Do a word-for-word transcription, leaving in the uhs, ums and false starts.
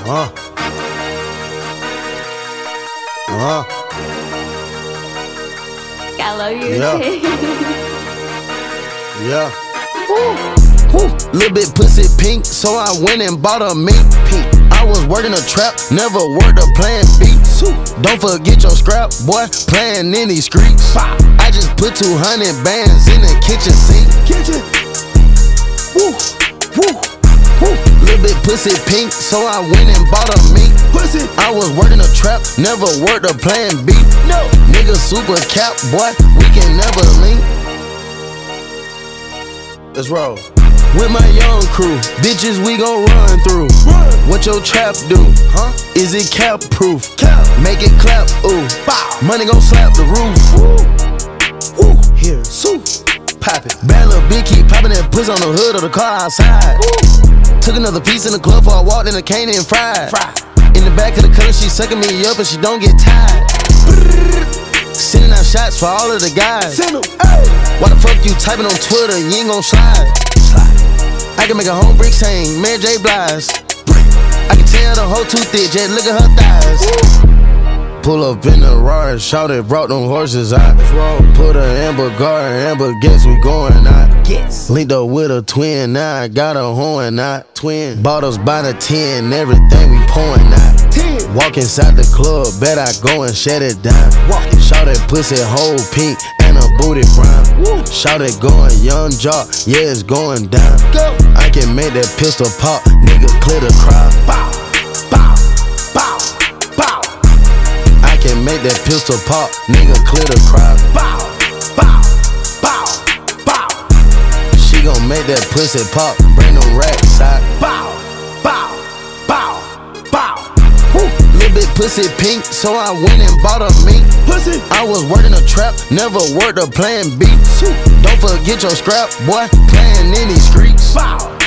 Uh. Uh. I love you Yeah. too. Yeah. Woo. Woo. Little bit pussy pink, so I went and bought a mink pink. I was working a trap, never worked a plan B. Don't forget your scrap, boy, playing in these streets. I just put two hundred bands in the kitchen sink. Kitchen. Woo. Woo. Woo. Little bit pussy pink, so I went and bought a mink. Pussy. I was working a trap, never worked a plan B. No. Nigga super cap, boy, we can never link. Let's roll. With my young crew, bitches we gon' run through. Run. What your trap do? Huh? Is it cap proof? Cap. Make it clap, ooh. Bow. Money gon' slap the roof. Woo. Woo. Here, Sue. Pop it. Bad little bitch keep popping that pussy on the hood of the car outside. Woo. Took another piece in the club before I walked in the cane and fried. Fry. In the back of the cutter, she sucking me up and she don't get tired. Sending out shots for all of the guys. Send them. Hey. Why the fuck you typing on Twitter? You ain't gon' slide. Slide. I can make a whole brick sing, Mary J. Blige. I can tell the whole too thick, just look at her thighs. Woo. Pull up in the Rari, shout it, brought them horses out. Put a Amber Guard, Amber guess we going out. Yes. Linked up with a twin, now I got a horn out. Twin. Bottles by the ten, everything we pouring out. ten. Walk inside the club, bet I go and shut it down. Walkin'. Shout that pussy whole pink and a booty brown. Woo. Shout it going young jaw, yeah it's going down. Go. I can make that pistol pop, nigga clear the crowd. Bow, bow, bow, bow. I can make that pistol pop, nigga clear the crowd. Bow, bow, bow, bow. She gon' make that pussy pop, bring them racks out. Bow, bow, bow, bow. Woo. Little bit pussy pink, so I went and bought a mink. Pussy. I was working a trap, never worked a plan B. Don't forget your scrap, boy, playing in these streets. Bow.